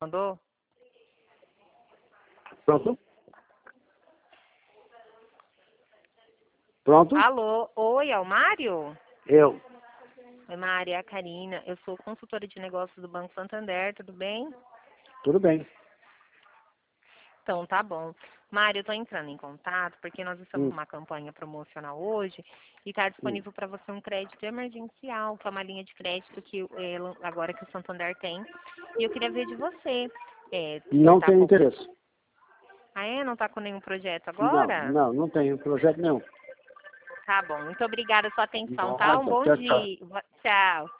Mandou? Pronto? Pronto? Alô? Oi, é o Mário? Eu. Oi, Mário, é a Karina. Eu sou consultora de negócios do Banco Santander, tudo bem? Tudo bem. Então, tá bom. Mário, eu tô entrando em contato porque nós estamos Hum, numa campanha promocional hoje e está hum. disponível para você um crédito emergencial, que é uma linha de crédito que agora que o Santander tem. E eu queria ver de você. O senhor Não tá tenho com... interesse. Ah, é? Não tá com nenhum projeto Não, agora? não, não tenho projeto nenhum. Tá bom. Muito obrigada pela sua atenção, tá? Um Nossa, bom tchau, tchau. dia. Tchau.